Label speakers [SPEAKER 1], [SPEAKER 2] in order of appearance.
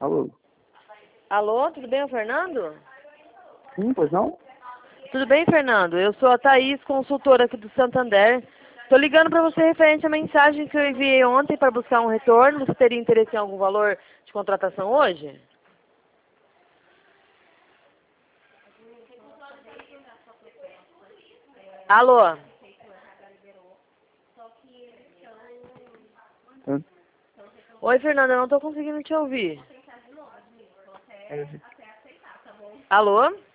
[SPEAKER 1] Alô?
[SPEAKER 2] Alô, tudo bem, o Fernando?
[SPEAKER 1] Sim, pois não?
[SPEAKER 2] Tudo bem, Fernando? Eu sou a Thaís, consultora aqui do Santander. Estou ligando para você referente à mensagem que eu enviei ontem para buscar um retorno. Você teria interesse em algum valor de contratação hoje? Alô?
[SPEAKER 1] Hã?
[SPEAKER 2] Oi, Fernando, eu não estou conseguindo te ouvir.
[SPEAKER 1] É,
[SPEAKER 2] Alô?